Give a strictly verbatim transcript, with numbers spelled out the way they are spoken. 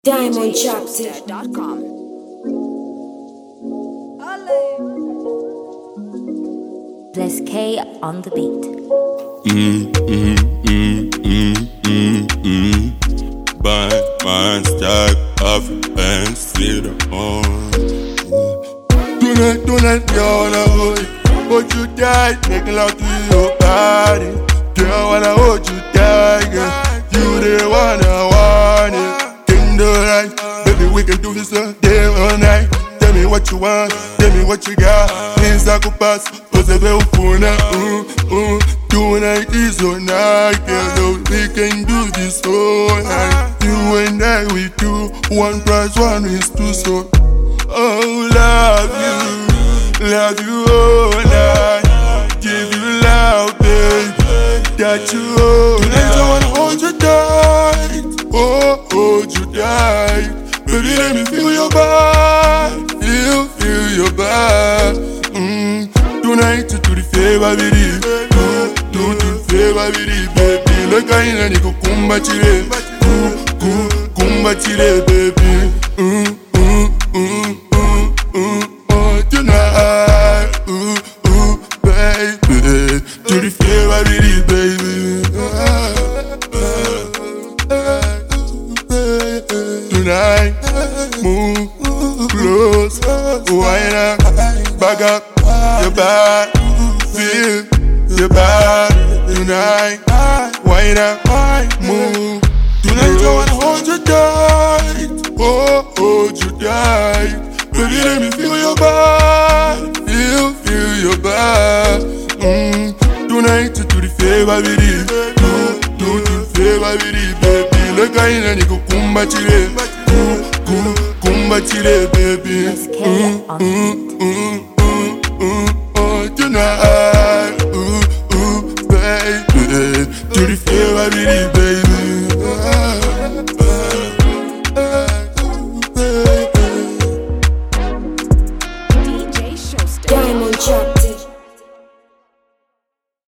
Diamond Chapter dot com. Bless K on the beat. Mm, mm, mm, mm, mm, mm. Buy my stack of and sit on. Tonight, tonight, girl, wanna hold you. Hold you tight, make love to your body. Girl, wanna hold you tight, girl. You the one I want it. Right. Baby, we can do this all day all night. Tell me what you want, tell me what you got. Things I could pass, cause I will phone out. Mm, mm. Tonight is all night, girl. We can do this all night. You and I, we do. One plus one is two, so oh, love you, love you all night. Give you love, baby, that you all night. Tonight I wanna hold you tight. Oh, hold you tight. Baby, let me feel your body. Feel, feel your body. Mm. Tonight, to do the favor with it. Do, do the favor with it, baby. Look at you, niko kumba chile. Kumba, kumba chile, baby. Mm, mm, mm, mm, mm. Oh, tonight. Ooh, ooh, baby. Do the favor with it, baby. Tonight, move close, wind up, back up your back, feel your back. Tonight, wind up, move. Tonight I wanna hold you tight, oh, hold you tight. Baby, let me feel your back, feel, feel your back. Mm. Tonight to do the favor with it, do, do the favor with it, baby. Look at you, niko kumba chile, kumba chile, baby. Bless K on the beat. Mm, mm, mm, oh, tonight, ooh, ooh, baby. Do the favor with it, baby.